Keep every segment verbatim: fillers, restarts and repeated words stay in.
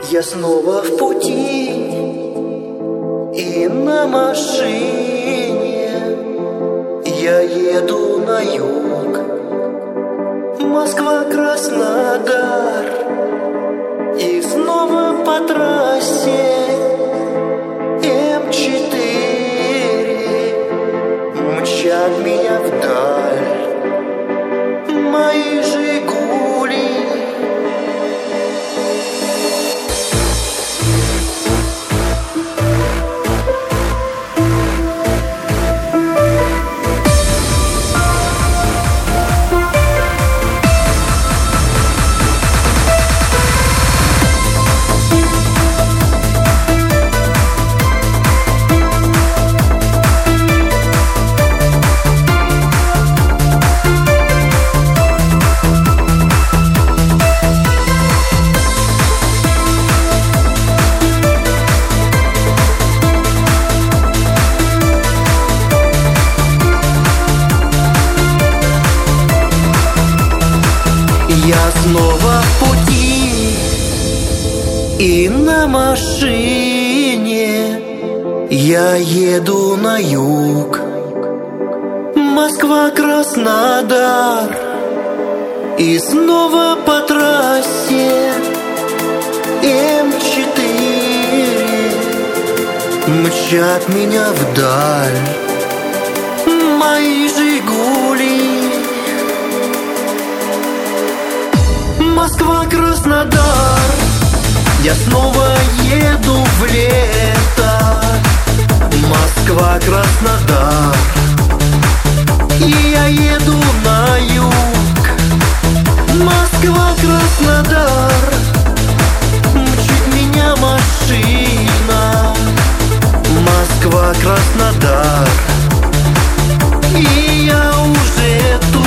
Я снова в пути и на машине. Я еду на юг, Москва, Краснодар. И снова по трассе эм четыре мчат меня вдаль мои «Жигули». Я снова в пути и на машине. Я еду на юг, Москва, Краснодар. И снова по трассе эм четыре мчат меня вдаль мои «Жигули». Москва, Краснодар, я снова еду в лето. Москва, Краснодар, и я еду на юг. Москва, Краснодар, мчит меня машина. Москва, Краснодар, и я уже тут.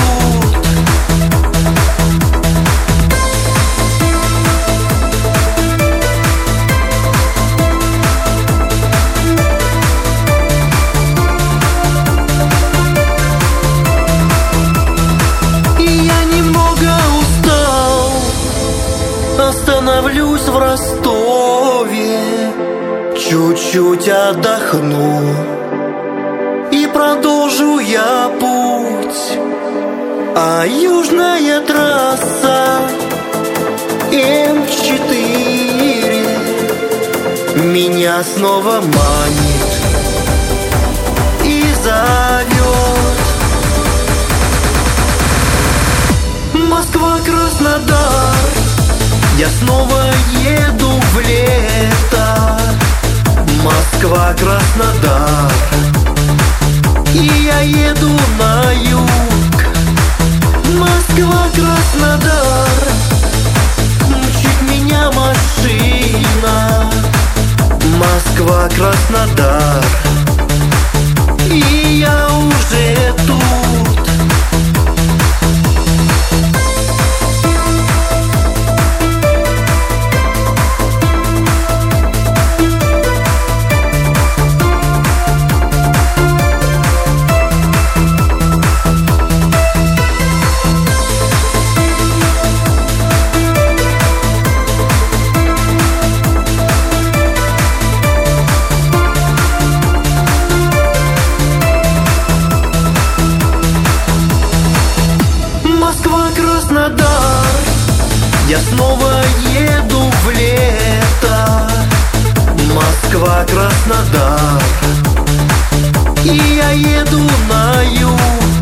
Остановлюсь в Ростове, чуть-чуть отдохну, и продолжу я путь. А южная трасса эм четыре меня снова манит и зовет. Москва, Краснодар, я снова еду в лето. Москва, Краснодар, и я еду на юг. Москва, Краснодар, мчит меня машина. Москва, Краснодар, и я уже тут. Я снова еду в лето. Москва, Краснодар, и я еду на юг.